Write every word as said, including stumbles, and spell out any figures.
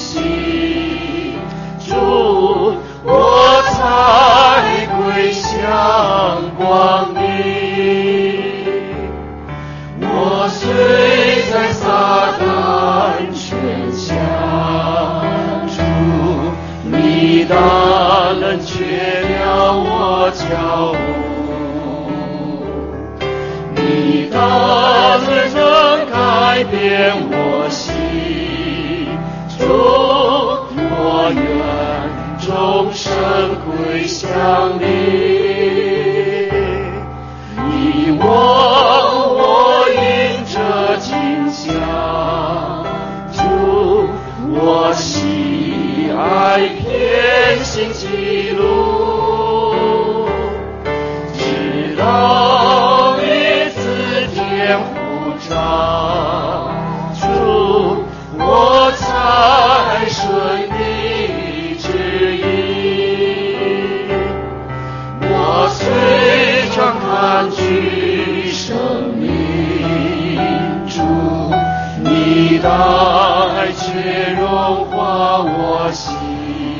心，主，我才归向光明。我虽在撒旦圈下，主，你大能却了我脚步，你大能能改变我心，主，我愿终身归向你。你我我因着景象，主，我喜爱偏行记录，直到你自天呼召，主，我才顺你旨意。我虽常看去生命，主，你的爱却融化我心。